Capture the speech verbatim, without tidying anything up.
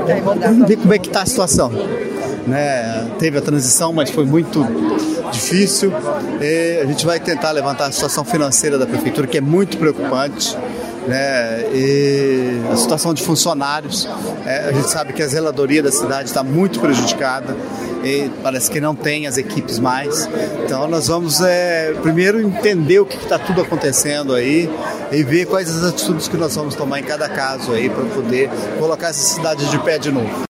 Vamos ver como é que está a situação. Né? Teve a transição, mas foi muito difícil. E a gente vai tentar levantar a situação financeira da prefeitura, que é muito preocupante. Né? E a situação de funcionários, é, a gente sabe que a zeladoria da cidade está muito prejudicada e parece que não tem as equipes mais. Então nós vamos é, primeiro entender o que está tudo acontecendo aí e ver quais as atitudes que nós vamos tomar em cada caso aí para poder colocar essa cidade de pé de novo.